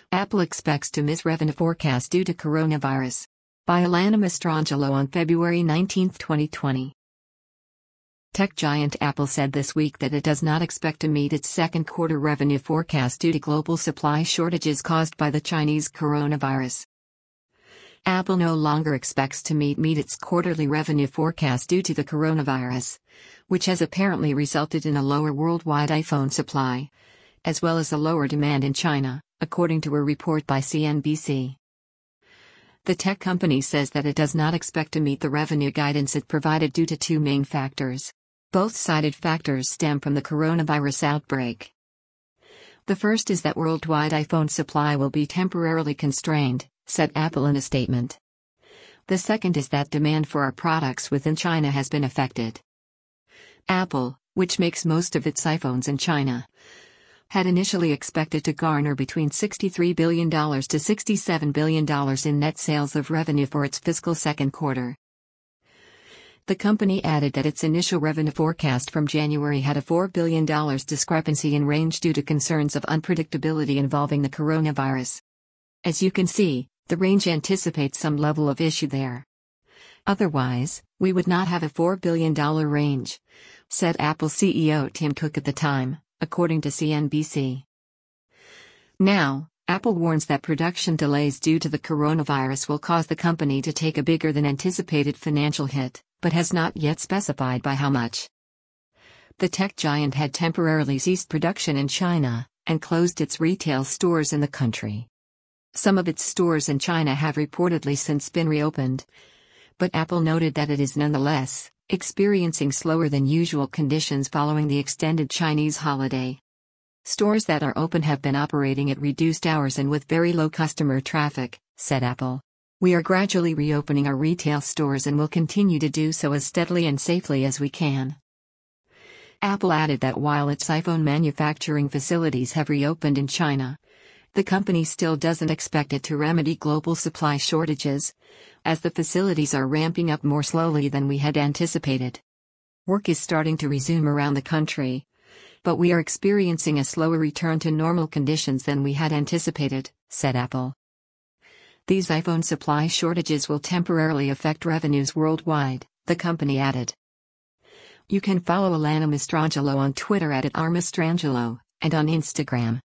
Apple expects to miss revenue forecast due to coronavirus. By Alana Mastrangelo on February 19, 2020. Tech giant Apple said this week that it does not expect to meet its second quarter revenue forecast due to global supply shortages caused by the Chinese coronavirus. Apple no longer expects to meet its quarterly revenue forecast due to the coronavirus, which has apparently resulted in a lower worldwide iPhone supply, as well as a lower demand in China, according to a report by CNBC. The tech company says that it does not expect to meet the revenue guidance it provided due to two main factors. Both cited factors stem from the coronavirus outbreak. The first is that worldwide iPhone supply will be temporarily constrained, said Apple in a statement. The second is that demand for our products within China has been affected. Apple, which makes most of its iPhones in China, had initially expected to garner between $63 billion to $67 billion in net sales of revenue for its fiscal second quarter. The company added that its initial revenue forecast from January had a $4 billion discrepancy in range due to concerns of unpredictability involving the coronavirus. As you can see, the range anticipates some level of issue there. Otherwise, we would not have a $4 billion range, said Apple CEO Tim Cook at the time, according to CNBC. Now, Apple warns that production delays due to the coronavirus will cause the company to take a bigger than anticipated financial hit, but has not yet specified by how much. The tech giant had temporarily ceased production in China and closed its retail stores in the country. Some of its stores in China have reportedly since been reopened, but Apple noted that it is nonetheless experiencing slower than usual conditions following the extended Chinese holiday. Stores that are open have been operating at reduced hours and with very low customer traffic, said Apple. We are gradually reopening our retail stores and will continue to do so as steadily and safely as we can. Apple added that while its iPhone manufacturing facilities have reopened in China, the company still doesn't expect it to remedy global supply shortages, as the facilities are ramping up more slowly than we had anticipated. Work is starting to resume around the country, but we are experiencing a slower return to normal conditions than we had anticipated, said Apple. These iPhone supply shortages will temporarily affect revenues worldwide, the company added. You can follow Alana Mastrangelo on Twitter @RMastrangelo, and on Instagram